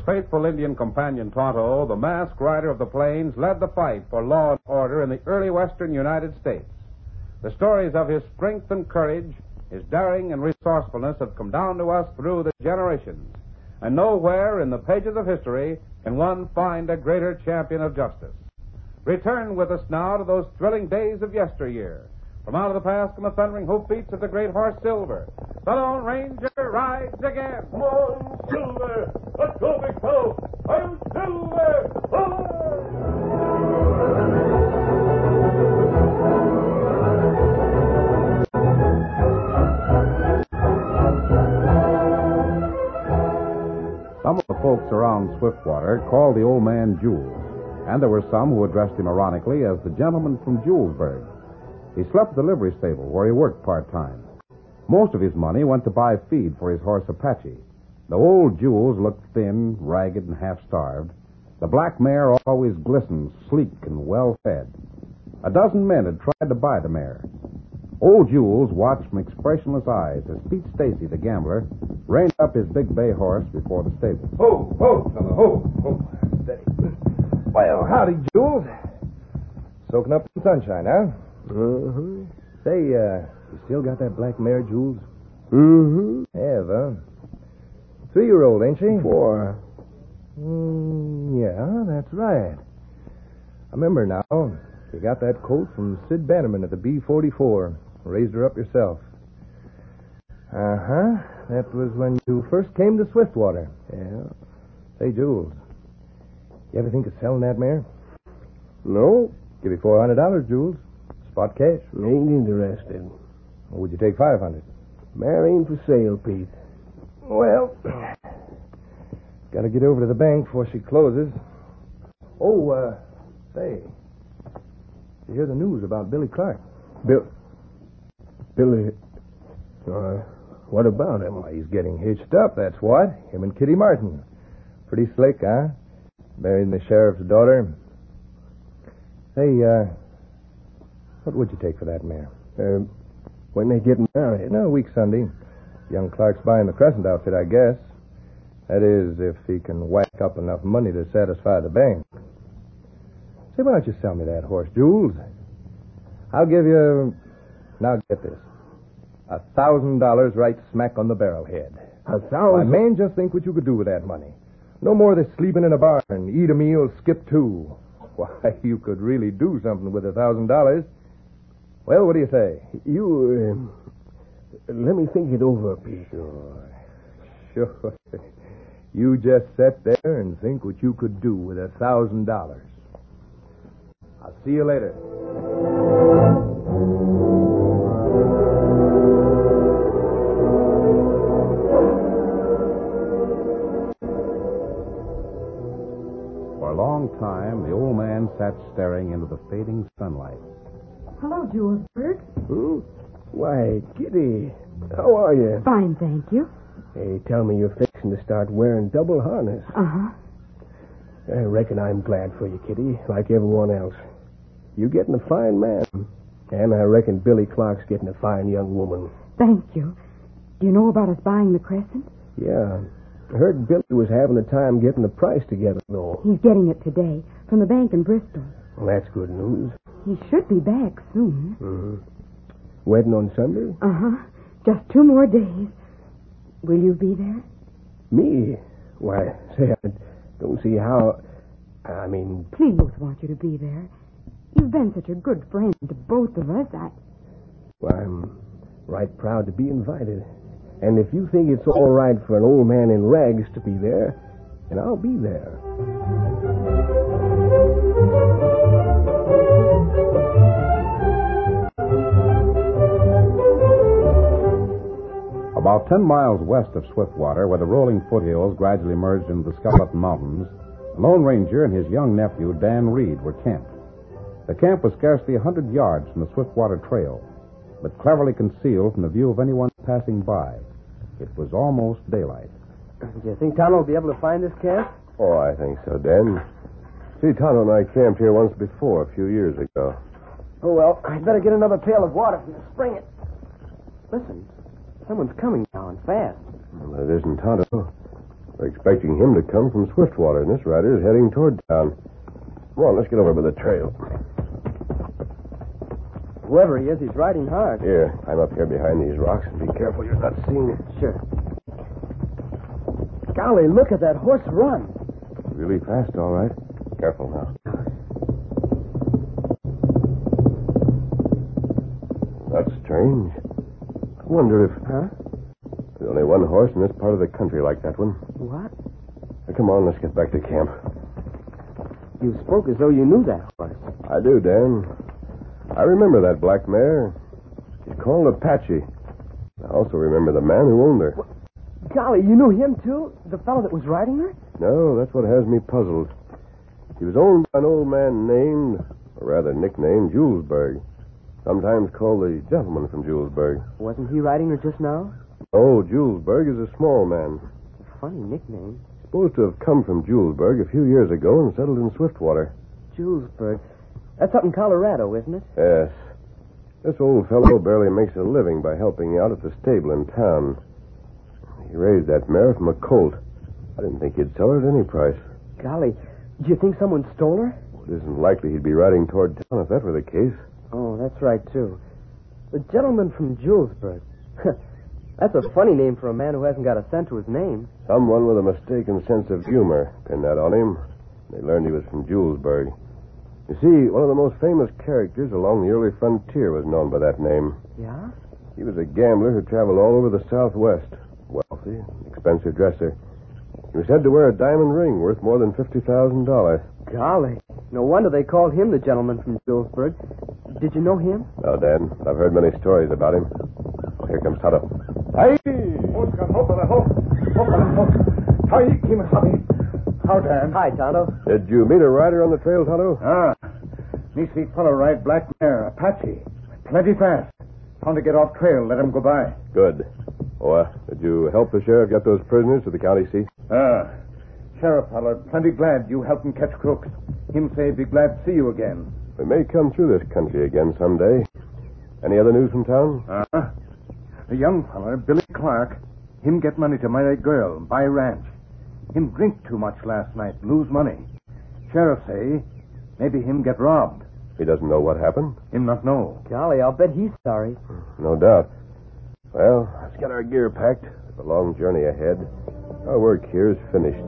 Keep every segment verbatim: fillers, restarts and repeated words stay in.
faithful Indian companion Tonto, the masked rider of the plains led the fight for law and order in the early western United States. The stories of his strength and courage, his daring and resourcefulness have come down to us through the generations. And nowhere in the pages of history can one find a greater champion of justice. Return with us now to those thrilling days of yesteryear. From out of the past come the thundering hoofbeats of the great horse Silver. The Lone Ranger rides again. Come on, Silver! Let's go, big fellow! I'm Silver! Some of the folks around Swiftwater called the old man Jules, and there were some who addressed him ironically as the gentleman from Julesburg. He slept at the livery stable where he worked part-time. Most of his money went to buy feed for his horse Apache. The old Jules looked thin, ragged, and half-starved. The black mare always glistened, sleek and well-fed. A dozen men had tried to buy the mare. Old Jules watched from expressionless eyes as Pete Stacy, the gambler, reined up his big bay horse before the stable. Ho, ho, fellow, ho, ho. Steady. Well, howdy, Jules. Soaking up some sunshine, huh? Uh-huh. Say, uh, you still got that black mare, Jules? Mm-hmm. Have, huh? Three-year-old, ain't she? Four. Mm, yeah, that's right. I remember now. You got that colt from Sid Bannerman at the B forty-four. Raised her up yourself. Uh-huh. That was when you first came to Swiftwater. Yeah. Say, Jules, you ever think of selling that mare? No, Give you four hundred dollars, Jules. Spot cash. ain't interested. Or would you take five hundred? Mare ain't for sale, Pete. Well, got to get over to the bank before she closes. Oh, uh, say, you hear the news about Billy Clark? Bill... Billy... Uh, what about him? Why, he's getting hitched up, that's what. Him and Kitty Martin. Pretty slick, huh? Marrying the sheriff's daughter. Hey, uh, what would you take for that mare? Uh, when they get married? No, week Sunday. Young Clark's buying the Crescent outfit, I guess. That is, if he can whack up enough money to satisfy the bank. Say, why don't you sell me that horse, Jules? I'll give you... Now get this. A thousand dollars right smack on the barrelhead. A Why, thousand... man, just think what you could do with that money. No more of this sleeping in a barn, eat a meal, skip two. Why, you could really do something with a thousand dollars. Well, what do you say? You, uh, let me think it over, Pete. Sure. Sure. You just sit there and think what you could do with a thousand dollars. I'll see you later. For a long time, the old man sat staring into the fading sunlight. Hello, Julesburg. Hmm? Why, Kitty, how are you? Fine, thank you. Hey, tell me you're fixing to start wearing double harness. Uh-huh. I reckon I'm glad for you, Kitty, like everyone else. You're getting a fine man. And I reckon Billy Clark's getting a fine young woman. Thank you. Do you know about us buying the Crescent? Yeah. I heard Billy was having a time getting the price together, though. He's getting it today from the bank in Bristol. Well, that's good news. He should be back soon. Mm-hmm. Wedding on Sunday? Uh-huh. Just two more days. Will you be there? Me? Why, say, I don't see how... I mean... Please both want you to be there. You've been such a good friend to both of us. I... Well, I'm right proud to be invited. And if you think it's all right for an old man in rags to be there, then I'll be there. About ten miles west of Swiftwater, where the rolling foothills gradually merged into the Skeleton Mountains, the Lone Ranger and his young nephew, Dan Reed, were camped. The camp was scarcely a hundred yards from the Swiftwater Trail, but cleverly concealed from the view of anyone passing by. It was almost daylight. Do you think Tonto will be able to find this camp? Oh, I think so, Dan. See, Tonto and I camped here once before, a few years ago. Oh, well, I'd better get another pail of water from the spring. It. Listen, someone's coming now and fast. Well, it isn't Tonto. We're expecting him to come from Swiftwater, and this rider is heading toward town. Come on, let's get over by the trail. Whoever he is, he's riding hard. Here, climb up here behind these rocks and be careful you're not seen. Sure. Golly, look at that horse run. Really fast, all right. Careful now. That's strange. I wonder if... Huh? There's only one horse in this part of the country like that one. What? Now, come on, let's get back to camp. You spoke as though you knew that horse. I do, Dan. I remember that black mare. She's called Apache. I also remember the man who owned her. What? Golly, you knew him, too? The fellow that was riding her? No, that's what has me puzzled. He was owned by an old man named, or rather nicknamed, Julesburg. Sometimes called the gentleman from Julesburg. Wasn't he riding her just now? Oh, Julesburg is a small man. A funny nickname. Supposed to have come from Julesburg a few years ago and settled in Swiftwater. Julesburg. That's up in Colorado, isn't it? Yes. This old fellow barely makes a living by helping out at the stable in town. He raised that mare from a colt. I didn't think he'd sell her at any price. Golly, do you think someone stole her? It isn't likely he'd be riding toward town if that were the case. Oh, that's right, too. The gentleman from Julesburg. That's a funny name for a man who hasn't got a cent to his name. Someone with a mistaken sense of humor pinned that on him. They learned he was from Julesburg. You see, one of the most famous characters along the early frontier was known by that name. Yeah? He was a gambler who traveled all over the Southwest. Wealthy, expensive dresser. He was said to wear a diamond ring worth more than fifty thousand dollars. Golly. No wonder they called him the gentleman from Julesburg. Did you know him? No, Dad. I've heard many stories about him. Oh, here comes Tonto. Hey! How, Dan? Hi, Tonto. Did you meet a rider on the trail, Tonto? Ah. Me see fellow ride black mare, Apache. Plenty fast. Found to get off trail, let him go by. Good. Oh, uh, did you help the sheriff get those prisoners to the county seat? Ah. Sheriff feller, plenty glad you helped him catch crooks. Him say be glad to see you again. We may come through this country again someday. Any other news from town? Uh-huh. A young feller, Billy Clark, him get money to marry a girl, buy ranch. Him drink too much last night, lose money. Sheriff say, maybe him get robbed. He doesn't know what happened? Him not know. Golly, I'll bet he's sorry. No doubt. Well, let's get our gear packed. There's a long journey ahead. Our work here is finished.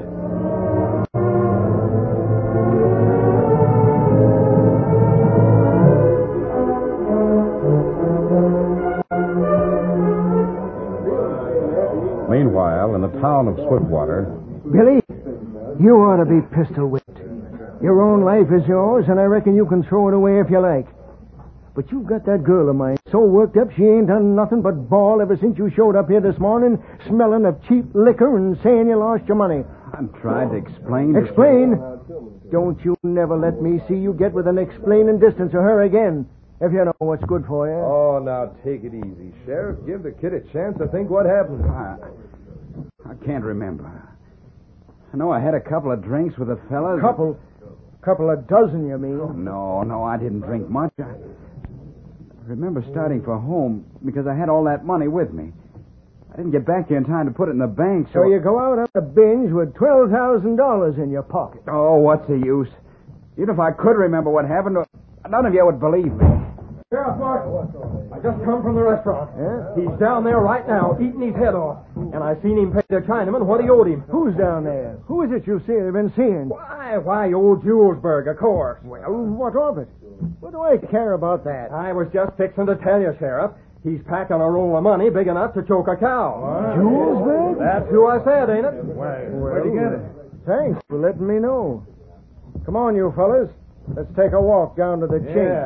Meanwhile, in the town of Swiftwater... Billy, you ought to be pistol whipped. Your own life is yours, and I reckon you can throw it away if you like. But you've got that girl of mine so worked up she ain't done nothing but bawl ever since you showed up here this morning, smelling of cheap liquor and saying you lost your money. I'm trying to explain... Explain? Don't you never let me see you get within explaining distance of her again, if you know what's good for you. Oh, now take it easy, Sheriff. Give the kid a chance to think what happened. I, I can't remember. I know I had a couple of drinks with the fellas. Couple? Couple of dozen, you mean? No, no, I didn't drink much. I remember starting for home because I had all that money with me. I didn't get back here in time to put it in the bank, so... So you go out on a binge with twelve thousand dollars in your pocket. Oh, what's the use? Even if I could remember what happened, none of you would believe me. Sheriff Marshall, I just come from the restaurant. Yeah? He's down there right now, eating his head off. And I seen him pay the Chinaman what he owed him. Who's down there? Who is it you see, been seeing? Why, why, old Julesburg, of course. Well, what of it? What do I care about that? I was just fixing to tell you, Sheriff. He's packing a roll of money big enough to choke a cow. Julesburg? That's who I said, ain't it? Why, where'd you get it? Thanks for letting me know. Come on, you fellas. Let's take a walk down to the Chink.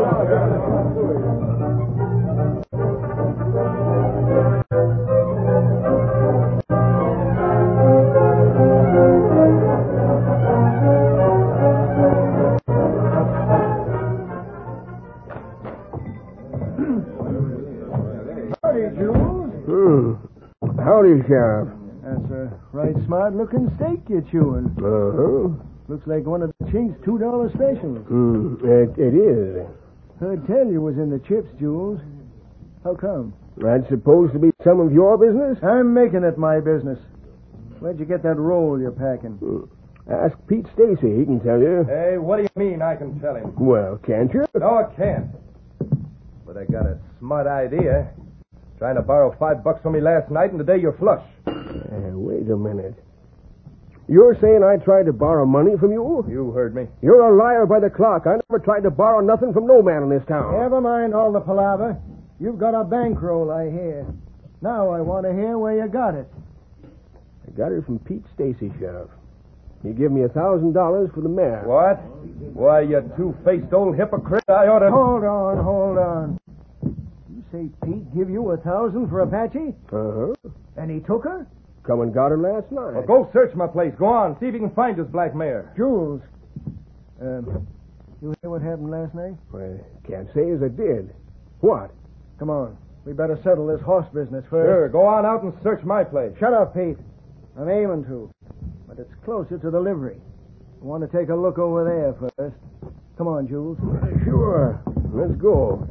Howdy, Jules. Hmm. Howdy, Sheriff. That's a right smart-looking steak you're chewing. Uh-huh. Looks like one of the Chink's two dollar specials. Mm, it, it is. Heard tell you was in the chips, Jules. How come? That's supposed to be some of your business? I'm making it my business. Where'd you get that roll you're packing? Hmm. Ask Pete Stacy. He can tell you. Hey, what do you mean I can tell him? Well, can't you? No, I can't. But I got a smart idea. Trying to borrow five bucks from me last night, and today you're flush. Uh, wait a minute. You're saying I tried to borrow money from you? You heard me. You're a liar by the clock. I never tried to borrow nothing from no man in this town. Never mind all the palaver. You've got a bankroll, I hear. Now I want to hear where you got it. I got it from Pete Stacy, Sheriff. He gave me a thousand dollars for the mare. What? Why, you two-faced old hypocrite, I ought to... Hold on, hold on. You say Pete give you a thousand for Apache? Uh-huh. And he took her? Come and got her last night. Well, go search my place. Go on. See if you can find this black mare. Jules. Um, you hear what happened last night? Well, can't say as I did. What? Come on. We better settle this horse business first. Sure. Go on out and search my place. Shut up, Pete. I'm aiming to. But it's closer to the livery. I want to take a look over there first. Come on, Jules. Sure. Let's go.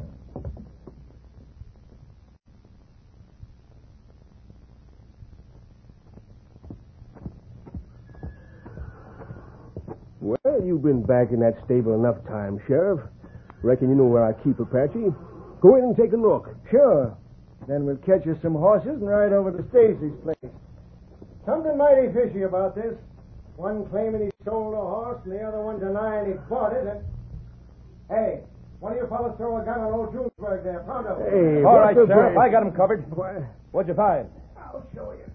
Well, you've been back in that stable enough time, Sheriff. Reckon you know where I keep Apache. Go in and take a look. Sure. Then we'll catch us some horses and ride over to Stacy's place. Something mighty fishy about this. One claiming he sold a horse and the other one denying he bought it. And... Hey, one of you fellas throw a gun on old Julesburg there, pronto. Hey, all right, the Sheriff. break? I got him covered. What? What'd you find? I'll show you.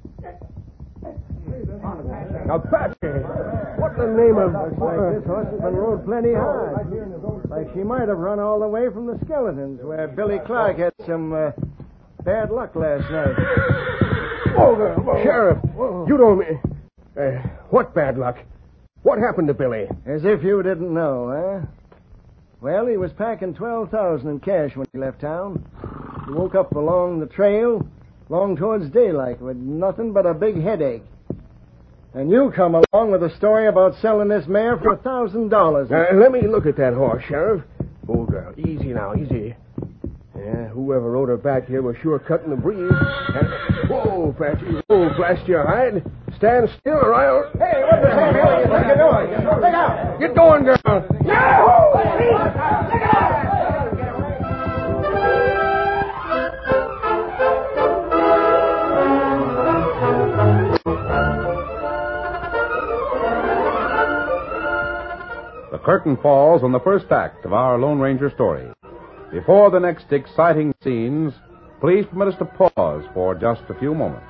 Apache. What the name of... Looks like this horse has been rode plenty hard. Like she might have run all the way from the Skeletons, where Billy Clark had some uh, bad luck last night. Oh, the Sheriff, you don't mean... Uh, what bad luck? What happened to Billy? As if you didn't know, huh? Well, he was packing twelve thousand in cash when he left town. He woke up along the trail, long towards daylight, with nothing but a big headache. And you come along with a story about selling this mare for a thousand dollars. Uh, let me look at that horse, Sheriff. Oh, girl, easy now, easy. Yeah, whoever rode her back here was sure cutting the breeze. And, whoa, Patchy, whoa, blast your hide. Stand still or I'll... Hey, what the hell are you think you're doing? Get out! Get going, girl. The curtain falls on the first act of our Lone Ranger story. Before the next exciting scenes, please permit us to pause for just a few moments.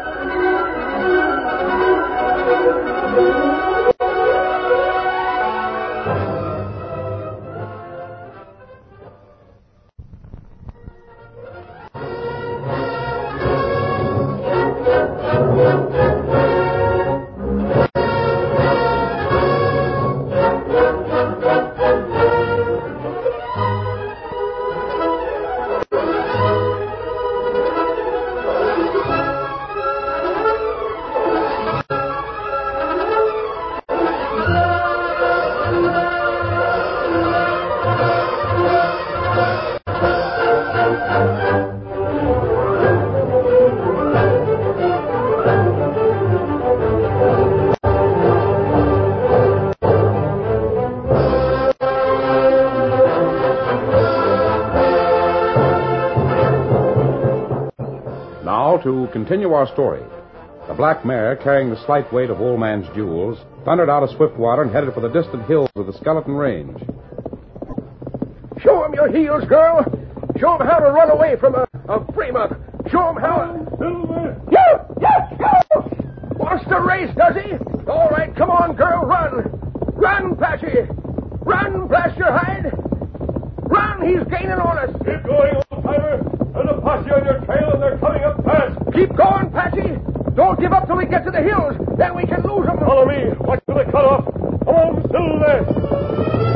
To continue our story, the black mare, carrying the slight weight of Old Man's jewels, thundered out of Swiftwater and headed for the distant hills of the Skeleton Range. Show him your heels, girl. Show him how to run away from a, a frame-up. Show him how... Silver! You! You! You! Wants to race, does he? All right, come on, girl, run. Run, Patchy. Run, blast your hide. Run, he's gaining on us. Keep going, old-timer. There's a posse on your trail, and they're coming up fast. Keep going, Patchy. Don't give up till we get to the hills. Then we can lose them. Follow me. Watch for the cutoff. Come on, Silver.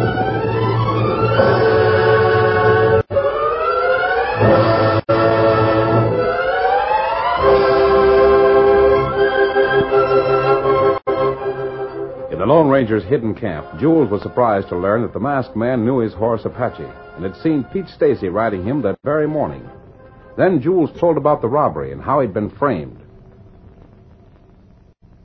In the Lone Ranger's hidden camp, Jules was surprised to learn that the masked man knew his horse Apache and had seen Pete Stacy riding him that very morning. Then Jules told about the robbery and how he'd been framed.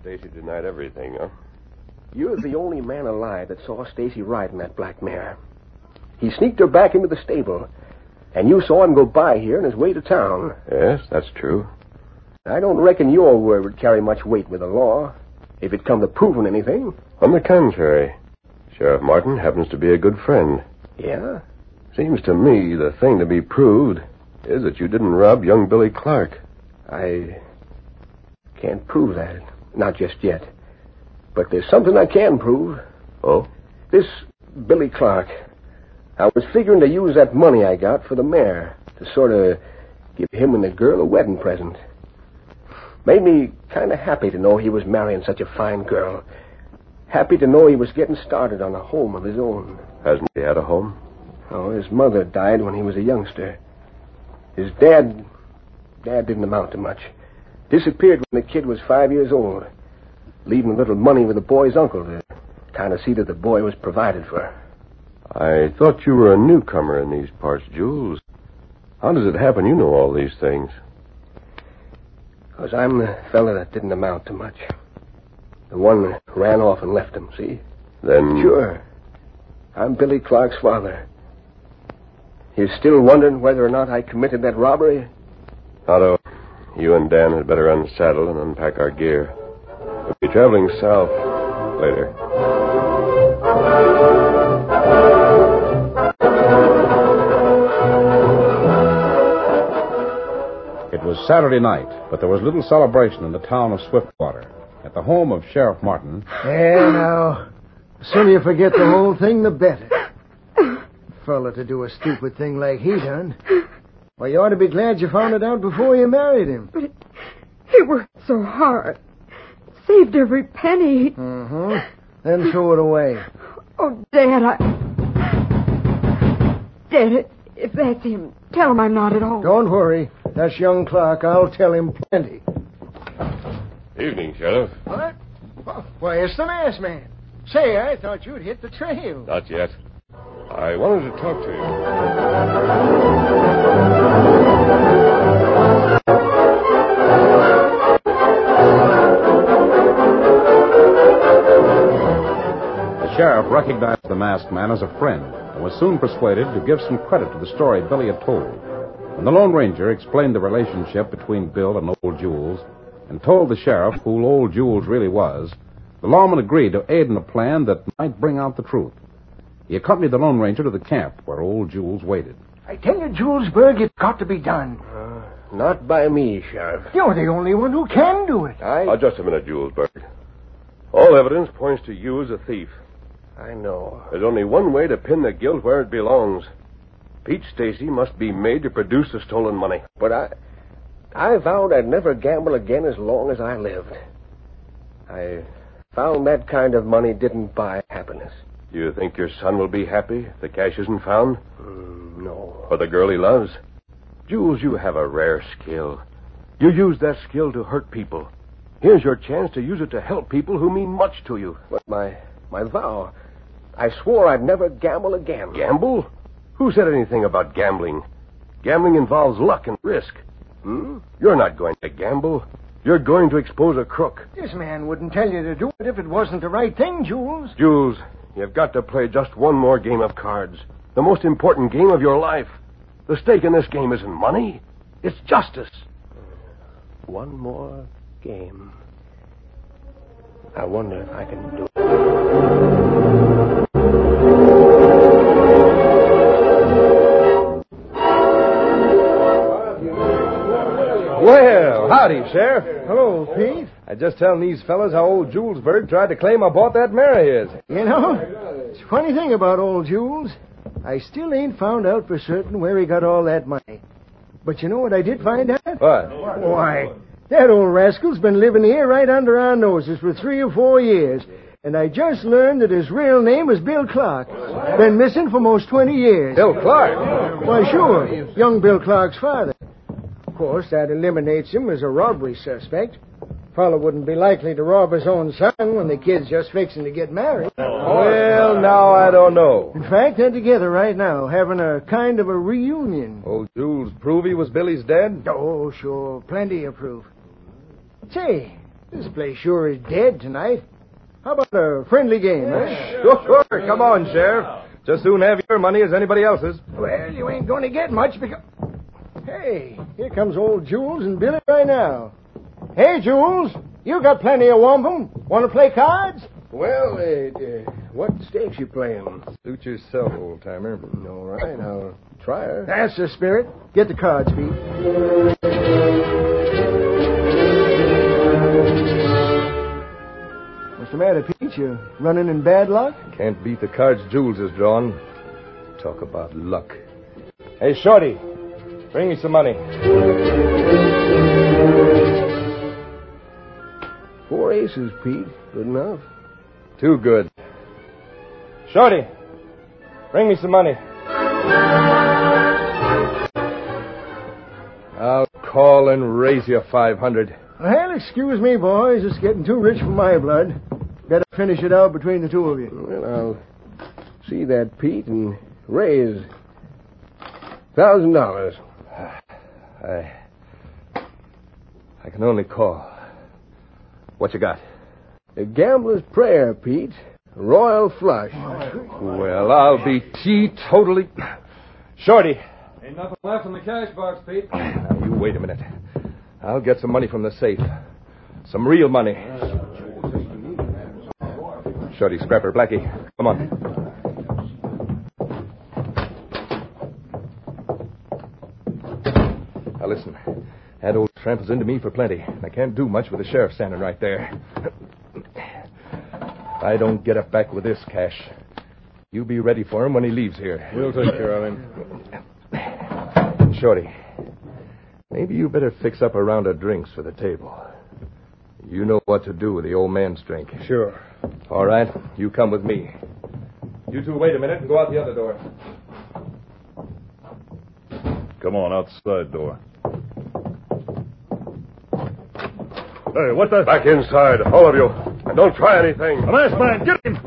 Stacy denied everything, huh? You're the only man alive that saw Stacy riding that black mare. He sneaked her back into the stable, and you saw him go by here on his way to town. Yes, that's true. I don't reckon your word would carry much weight with the law, if it come to proving anything. On the contrary, Sheriff Martin happens to be a good friend. Yeah? Seems to me the thing to be proved is that you didn't rob young Billy Clark. I can't prove that. Not just yet. But there's something I can prove. Oh? This Billy Clark. I was figuring to use that money I got for the mare to sort of give him and the girl a wedding present. Made me kind of happy to know he was marrying such a fine girl. Happy to know he was getting started on a home of his own. Hasn't he had a home? Oh, his mother died when he was a youngster. His dad... Dad didn't amount to much. Disappeared when the kid was five years old. Leaving a little money with the boy's uncle to kind of see that the boy was provided for. I thought you were a newcomer in these parts, Jules. How does it happen you know all these things? Because I'm the fella that didn't amount to much. The one that ran off and left him, see? Then... Sure. I'm Billy Clark's father. You're still wondering whether or not I committed that robbery? Otto, you and Dan had better unsaddle and unpack our gear. We'll be traveling south later. It was Saturday night, but there was little celebration in the town of Swiftwater. At the home of Sheriff Martin... Yeah, now, the sooner you forget the whole thing, the better. Fella to do a stupid thing like he done. Well, you ought to be glad you found it out before you married him. But he worked so hard. Saved every penny. Uh-huh. Then threw it away. Oh, Dad, I... Dad, if that's him, tell him I'm not at home. Don't worry. That's young Clark. I'll tell him plenty. Evening, Sheriff. What? Why, it's the masked man. Say, I thought you'd hit the trail. Not yet. I wanted to talk to you. The sheriff recognized the masked man as a friend and was soon persuaded to give some credit to the story Billy had told. When the Lone Ranger explained the relationship between Bill and Old Jules and told the sheriff who Old Jules really was, the lawman agreed to aid in a plan that might bring out the truth. He accompanied the Lone Ranger to the camp where Old Jules waited. I tell you, Julesburg, it's got to be done. Uh, not by me, Sheriff. You're the only one who can do it. I... Oh, just a minute, Julesburg. All evidence points to you as a thief. I know. There's only one way to pin the guilt where it belongs. Pete Stacy must be made to produce the stolen money. But I... I vowed I'd never gamble again as long as I lived. I found that kind of money didn't buy happiness. Do you think your son will be happy if the cash isn't found? Mm, no. For the girl he loves? Jules, you have a rare skill. You use that skill to hurt people. Here's your chance to use it to help people who mean much to you. But my, my vow... I swore I'd never gamble again. Gamble? Who said anything about gambling? Gambling involves luck and risk. Hmm? You're not going to gamble. You're going to expose a crook. This man wouldn't tell you to do it if it wasn't the right thing, Jules. Jules, you've got to play just one more game of cards. The most important game of your life. The stake in this game isn't money. It's justice. One more game. I wonder if I can do it. Well, howdy, Sheriff. Hello, Pete. I just telling these fellas how old Julesburg tried to claim I bought that mare of his. You know, it's a funny thing about old Jules. I still ain't found out for certain where he got all that money. But you know what I did find out? What? Why, that old rascal's been living here right under our noses for three or four years. And I just learned that his real name is Bill Clark. Been missing for most twenty years. Bill Clark? Why, sure. Young Bill Clark's father. Of course, that eliminates him as a robbery suspect. Fellow wouldn't be likely to rob his own son when the kid's just fixing to get married. Well, now I don't know. In fact, they're together right now, having a kind of a reunion. Old Jules prove he was Billy's dad? Oh, sure. Plenty of proof. Say, This place sure is dead tonight. How about a friendly game, eh? Sure, come on, Sheriff. Just soon have your money as anybody else's. Well, you ain't going to get much because... Hey, here comes old Jules and Billy right now. Hey, Jules, you got plenty of wampum. Want to play cards? Well, uh, uh, what stakes you playing? Suit yourself, old-timer. All right, I'll try her. That's the spirit. Get the cards, Pete. What's the matter, Pete? You running in bad luck? Can't beat the cards Jules has drawn. Talk about luck. Hey, Shorty, bring me some money. Four aces, Pete. Good enough. Too good. Shorty, bring me some money. I'll call and raise you five hundred. Well, excuse me, boys. It's getting too rich for my blood. Better finish it out between the two of you. Well, I'll see that, Pete, and raise thousand dollars. I, I can only call. What you got? A gambler's prayer, Pete. Royal flush. Well, I'll be teetotally... Shorty. Ain't nothing left in the cash box, Pete. Now, you wait a minute. I'll get some money from the safe. Some real money. Shorty, Scrapper, Blackie, come on. Now, listen. That old tramp is into me for plenty, and I can't do much with the sheriff standing right there. If I don't get up back with this cash, you be ready for him when he leaves here. We'll take care of him. Shorty, maybe you better fix up a round of drinks for the table. You know what to do with the old man's drink. Sure. All right, you come with me. You two wait a minute and go out the other door. Come on, outside door. Hey, what the... Back inside, all of you. And don't try anything. A masked man, get him!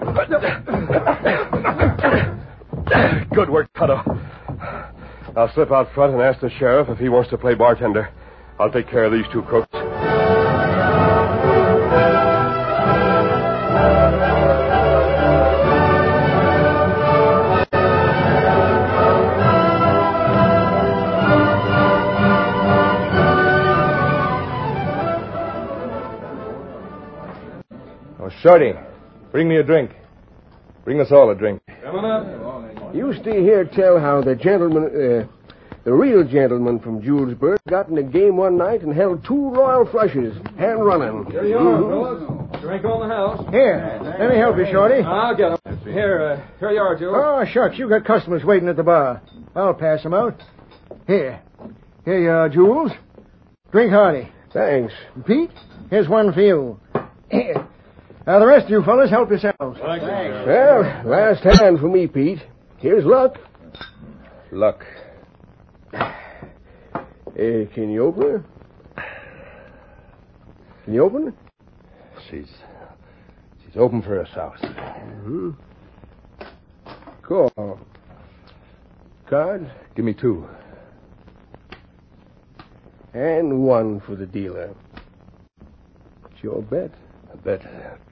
Good work, Tonto. I'll slip out front and ask the sheriff if he wants to play bartender. I'll take care of these two crooks. Shorty, bring me a drink. Bring us all a drink. Coming up. You stay here tell how the gentleman, uh, the real gentleman from Julesburg got in a game one night and held two royal flushes, hand running. Here you are, fellas. Drink on the house. Here, let me help you, Shorty. I'll get them. Here, uh, here you are, Jules. Oh, shucks, you got customers waiting at the bar. I'll pass them out. Here. Here you are, Jules. Drink hearty. Thanks. Pete, here's one for you. Here. Now, the rest of you fellas, help yourselves. Thanks. Well, last hand for me, Pete. Here's luck. Luck. Uh, can you open her? Can you open her? She's... She's open for us house. Mm-hmm. Cool. Card? Give me two. And one for the dealer. It's your bet. I bet...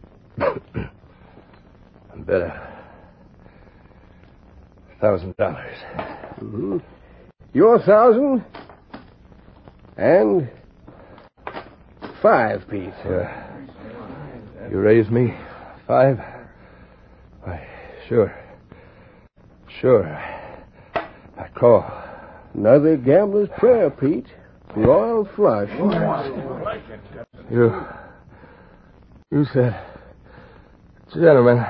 I bet a thousand dollars. Mm-hmm. Your thousand and five, Pete. Yeah. You raise me five? Why, sure. Sure. I call. Another gambler's prayer, Pete. Royal flush. You... You said... Gentlemen...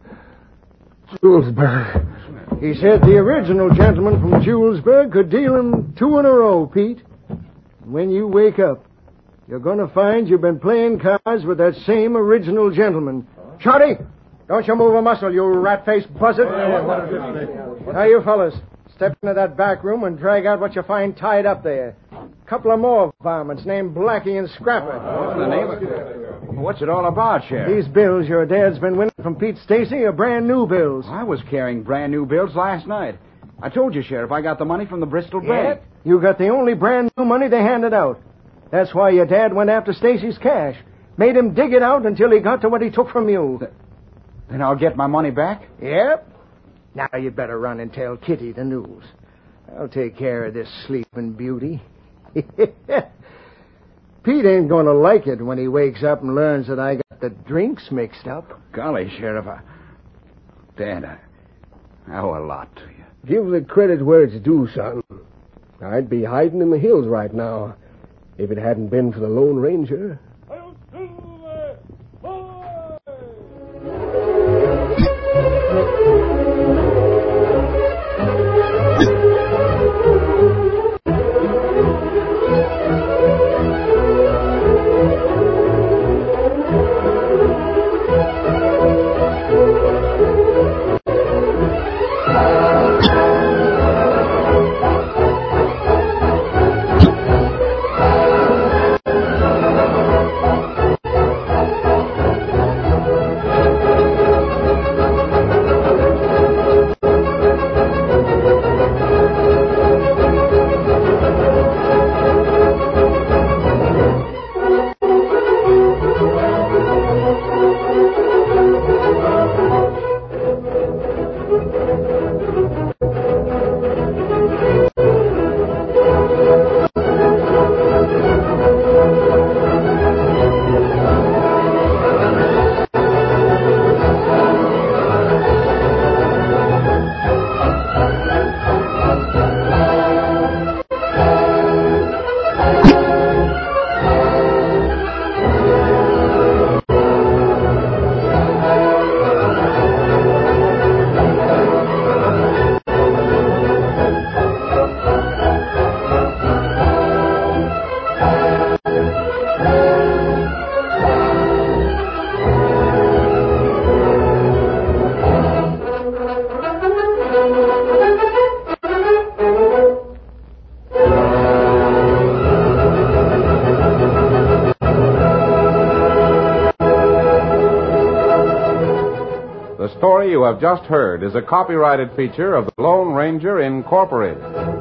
Julesburg. He said the original gentleman from Julesburg could deal him two in a row, Pete. When you wake up, you're going to find you've been playing cards with that same original gentleman. Shorty, don't you move a muscle, you rat-faced buzzard. Now, you fellas, step into that back room and drag out what you find tied up there. Couple of more varmints named Blackie and Scrapper. What's the name of it? What's it all about, Sheriff? These bills your dad's been winning from Pete Stacy are brand new bills. I was carrying brand new bills last night. I told you, Sheriff, I got the money from the Bristol Bank. You got the only brand new money they handed out. That's why your dad went after Stacy's cash. Made him dig it out until he got to what he took from you. Then I'll get my money back? Yep. Now you'd better run and tell Kitty the news. I'll take care of this sleeping beauty. Pete ain't going to like it when he wakes up and learns that I got the drinks mixed up. Golly, Sheriff. I... Dad, I... I owe a lot to you. Give the credit where it's due, son. I'd be hiding in the hills right now if it hadn't been for the Lone Ranger. The story you have just heard is a copyrighted feature of the Lone Ranger Incorporated.